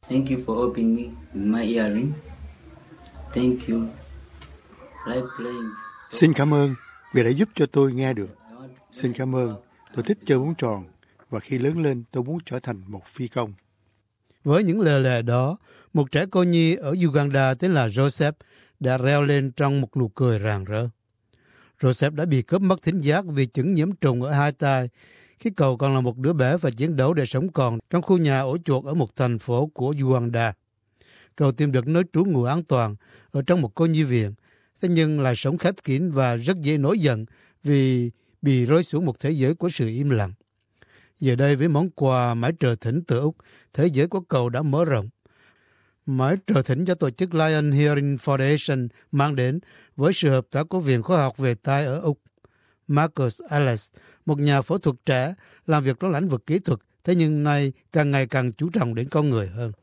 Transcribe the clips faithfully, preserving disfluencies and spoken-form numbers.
Thank you for helping me with my hearing. Thank you. Like playing. Xin cảm ơn vì đã giúp cho tôi nghe được. Xin cảm ơn, tôi thích chơi bóng tròn và khi lớn lên tôi muốn trở thành một phi công. Với những lời lẽ đó, một trẻ cô nhi ở Uganda tên là Joseph đã reo lên trong một nụ cười rạng rỡ. Joseph đã bị cướp mất thính giác vì chứng nhiễm trùng ở hai tai khi cậu còn là một đứa bé và chiến đấu để sống còn trong khu nhà ổ chuột ở một thành phố của Uganda. Cậu tìm được nơi trú ngụ an toàn ở trong một cô nhi viện, thế nhưng lại sống khép kín và rất dễ nổi giận vì bị rơi xuống một thế giới của sự im lặng. Giờ đây với món quà mái trợ thỉnh từ Úc, thế giới của cậu đã mở rộng. Mái trợ thỉnh do tổ chức Lion Hearing Foundation mang đến với sự hợp tác của Viện Khoa học về tai ở Úc. Marcus Ellis, một nhà phẫu thuật trẻ, làm việc trong lĩnh vực kỹ thuật, thế nhưng nay càng ngày càng chú trọng đến con người hơn.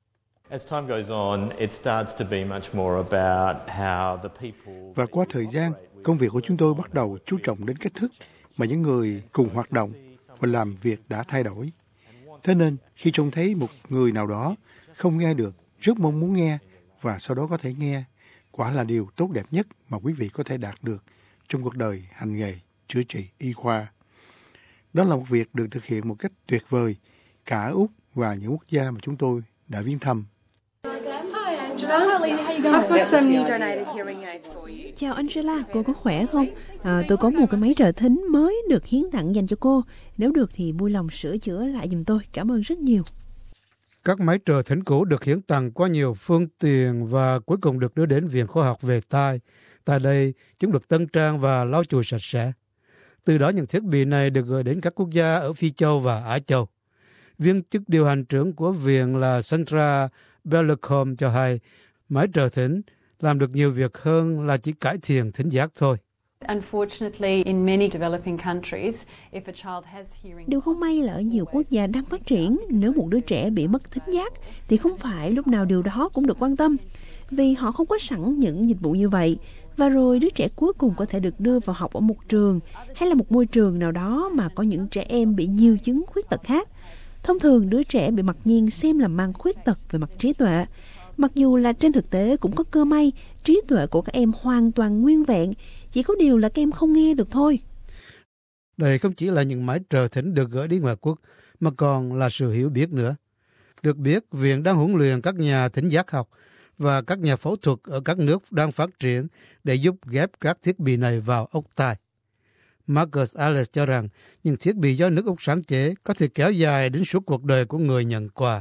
Và qua thời gian, công việc của chúng tôi bắt đầu chú trọng đến cách thức mà những người cùng hoạt động và làm việc đã thay đổi. Thế nên, khi trông thấy một người nào đó không nghe được, rất mong muốn nghe và sau đó có thể nghe, quả là điều tốt đẹp nhất mà quý vị có thể đạt được trong cuộc đời hành nghề chữa trị y khoa. Đó là một việc được thực hiện một cách tuyệt vời cả ở Úc và những quốc gia mà chúng tôi đã viếng thăm. Chào Angela, cô có khỏe không? À, tôi có một cái máy trợ thính mới được hiến tặng dành cho cô. Nếu được thì vui lòng sửa chữa lại giùm tôi. Cảm ơn rất nhiều. Các máy trợ thính cũ được hiến tặng qua nhiều phương tiện và cuối cùng được đưa đến Viện Khoa học về tai. Tại đây, chúng được tân trang và lau chùi sạch sẽ. Từ đó những thiết bị này được gửi đến các quốc gia ở Phi Châu và Á Châu. Viên chức điều hành trưởng của viện là Sandra Bellecom cho hay, máy trợ thính làm được nhiều việc hơn là chỉ cải thiện thính giác thôi. Điều không may là ở nhiều quốc gia đang phát triển, nếu một đứa trẻ bị mất thính giác thì không phải lúc nào điều đó cũng được quan tâm, vì họ không có sẵn những dịch vụ như vậy. Và rồi đứa trẻ cuối cùng có thể được đưa vào học ở một trường hay là một môi trường nào đó mà có những trẻ em bị nhiều chứng khuyết tật khác. Thông thường đứa trẻ bị mặc nhiên xem là mang khuyết tật về mặt trí tuệ. Mặc dù là trên thực tế cũng có cơ may, trí tuệ của các em hoàn toàn nguyên vẹn, chỉ có điều là các em không nghe được thôi. Đây không chỉ là những máy trợ thính được gửi đi ngoại quốc, mà còn là sự hiểu biết nữa. Được biết, viện đang huấn luyện các nhà thính giác học và các nhà phẫu thuật ở các nước đang phát triển để giúp ghép các thiết bị này vào ốc tai. Marcus Ellis cho rằng những thiết bị do nước Úc sáng chế có thể kéo dài đến suốt cuộc đời của người nhận quà.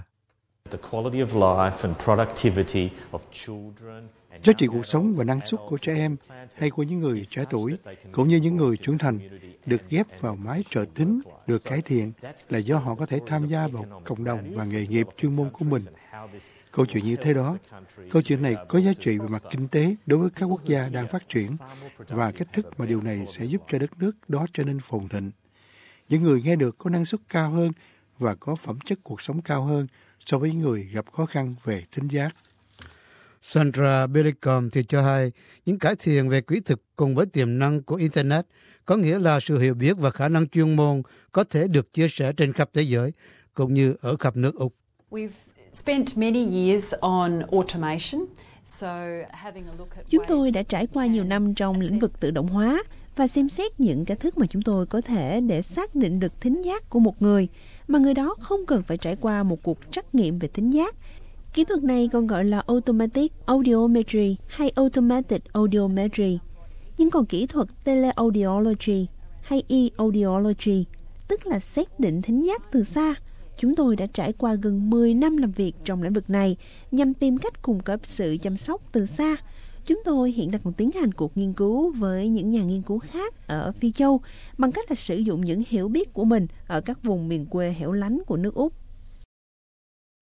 Giá trị cuộc sống và năng suất của trẻ em hay của những người trẻ tuổi, cũng như những người trưởng thành, được ghép vào máy trợ thính, được cải thiện là do họ có thể tham gia vào cộng đồng và nghề nghiệp chuyên môn của mình. Câu chuyện như thế đó, câu chuyện này có giá trị về mặt kinh tế đối với các quốc gia đang phát triển và cách thức mà điều này sẽ giúp cho đất nước đó trở nên phồn thịnh. Những người nghe được có năng suất cao hơn và có phẩm chất cuộc sống cao hơn so với những người gặp khó khăn về thính giác. Sandra Bellicom thì cho hay những cải thiện về kỹ thuật cùng với tiềm năng của Internet có nghĩa là sự hiểu biết và khả năng chuyên môn có thể được chia sẻ trên khắp thế giới, cũng như ở khắp nước Úc. Chúng tôi đã trải qua nhiều năm trong lĩnh vực tự động hóa và xem xét những cách thức mà chúng tôi có thể để xác định được thính giác của một người, mà người đó không cần phải trải qua một cuộc trắc nghiệm về thính giác. Kỹ thuật này còn gọi là Automatic Audiometry hay Automated Audiometry. Nhưng còn kỹ thuật Teleaudiology hay E-Audiology, tức là xác định thính giác từ xa. Chúng tôi đã trải qua gần mười năm làm việc trong lĩnh vực này nhằm tìm cách cung cấp sự chăm sóc từ xa. Chúng tôi hiện đang còn tiến hành cuộc nghiên cứu với những nhà nghiên cứu khác ở Phi Châu bằng cách là sử dụng những hiểu biết của mình ở các vùng miền quê hẻo lánh của nước Úc.